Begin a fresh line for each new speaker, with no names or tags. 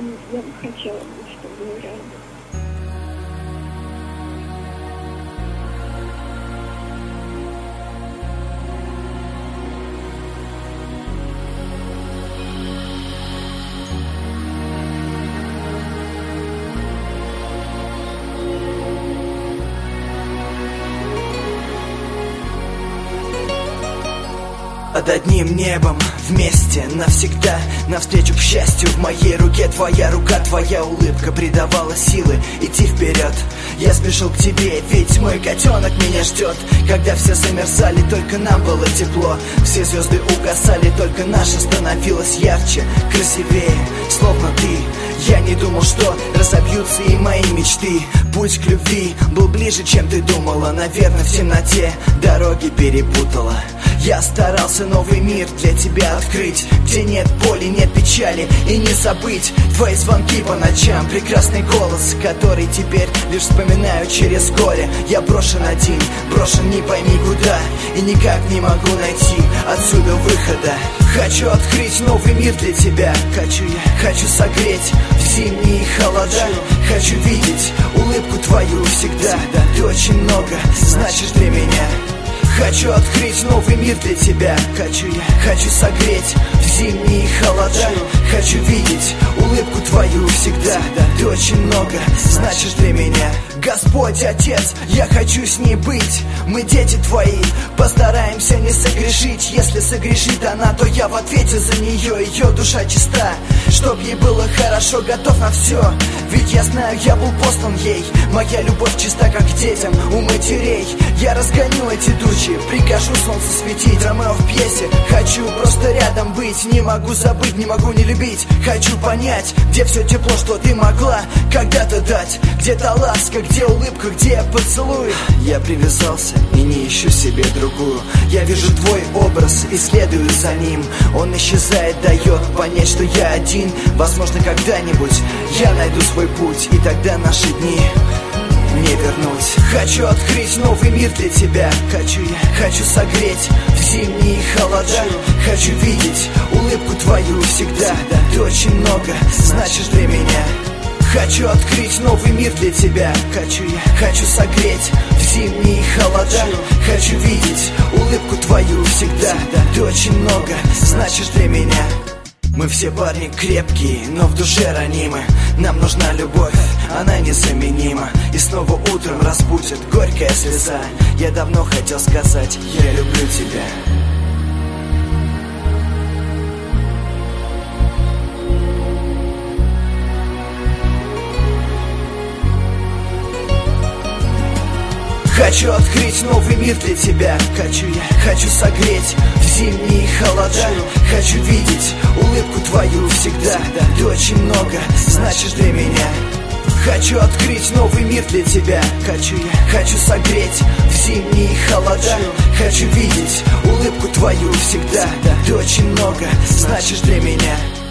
я бы хотела быть с тобой рядом.
Под одним небом, вместе, навсегда, навстречу к счастью. В моей руке твоя рука, твоя улыбка придавала силы идти вперед. Я спешил к тебе, ведь мой котенок меня ждет. Когда все замерзали, только нам было тепло. Все звезды угасали, только наша становилась ярче, красивее, словно ты. Я не думал, что разобьются и мои мечты. Путь к любви был ближе, чем ты думала. Наверное, в темноте дороги перепутала. Я старался новый мир для тебя открыть, где нет боли, нет печали, и не забыть твои звонки по ночам, прекрасный голос, который теперь лишь вспоминаю через горе. Я брошен один, брошен не пойми куда, и никак не могу найти отсюда выхода. Хочу открыть новый мир для тебя, хочу согреть в зимние холода. Хочу видеть улыбку твою всегда, ты очень много значишь для меня. Хочу открыть новый мир для тебя, хочу согреть в зимние холода. Хочу видеть улыбку твою всегда, ты очень много значишь для меня. Господь, Отец, я хочу с ней быть, мы дети твои, постараемся не согрешить. Если согрешит она, то я в ответе за нее. Ее душа чиста, чтоб ей было хорошо, готов на все. Ведь я знаю, я был послан ей. Моя любовь чиста, как к детям у матерей. Я разгоню эти тучи, прикажу солнцу светить. Ромео в пьесе, хочу просто рядом быть. Не могу забыть, не могу не любить. Хочу понять, где все тепло, что ты могла когда-то дать. Где-то ласка, где улыбка, где поцелуй. Я привязался и не ищу себе другую. Я вижу твой образ и следую за ним. Он исчезает, дает понять, что я один. Возможно, когда-нибудь я найду свой путь, и тогда наши дни не вернуть. Хочу открыть новый мир для тебя, хочу согреть в зимние холода. Хочу видеть улыбку твою всегда, ты очень много значишь для меня. Хочу открыть новый мир для тебя, хочу согреть в зимние холода. Хочу видеть улыбку твою всегда, ты очень много значишь для меня. Мы все парни крепкие, но в душе ранимы. Нам нужна любовь, она незаменима. И снова утром разбудит горькая слеза. Я давно хотел сказать, я люблю тебя. Хочу открыть новый мир для тебя, хочу согреть в зимние холода. Хочу видеть улыбку твою всегда, ты очень много значишь для меня. Хочу открыть новый мир для тебя, хочу согреть в зимние холода. Хочу видеть улыбку твою всегда, ты очень много значишь для меня.